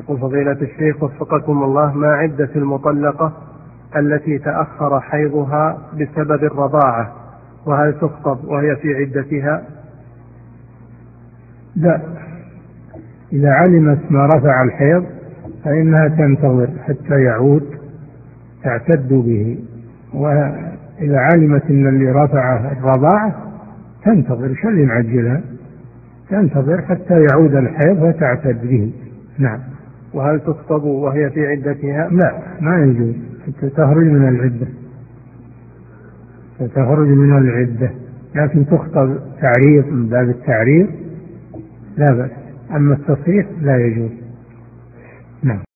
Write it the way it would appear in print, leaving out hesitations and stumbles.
يقول فضيلة الشيخ وفقكم الله: ما عدة المطلقة التي تأخر حيضها بسبب الرضاعة، وهل تخطب وهي في عدتها؟ لا، إذا علمت ما رفع الحيض فإنها تنتظر حتى يعود تعتد به، وإذا علمت أن اللي رفع الرضاعة تنتظر، شو اللي معجلها؟ تنتظر حتى يعود الحيض فتعتد به. نعم. وهل تخطب وهي في عدتها؟ لا، ما يجوز، حتى تخرج من العدة، تخرج من العدة، لكن تخطب تعريض من باب التعريض لا بأس، أما التصريح لا يجوز. نعم.